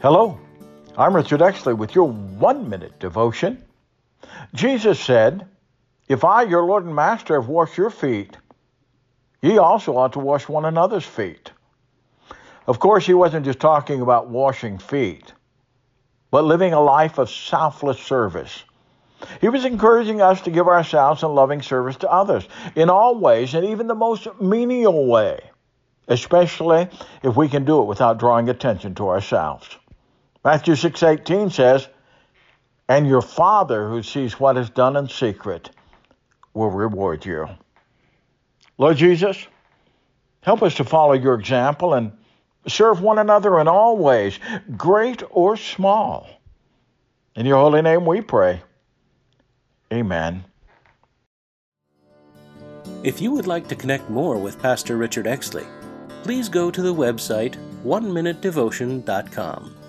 Hello, I'm Richard Exley with your 1-minute devotion. Jesus said, "If I, your Lord and Master, have washed your feet, ye also ought to wash one another's feet." Of course, he wasn't just talking about washing feet, but living a life of selfless service. He was encouraging us to give ourselves in loving service to others in all ways, and even the most menial way, especially if we can do it without drawing attention to ourselves. Matthew 6:18 says, "And your Father who sees what is done in secret will reward you." Lord Jesus, help us to follow your example and serve one another in all ways, great or small. In your holy name we pray. Amen. If you would like to connect more with Pastor Richard Exley, please go to the website oneminutedevotion.com.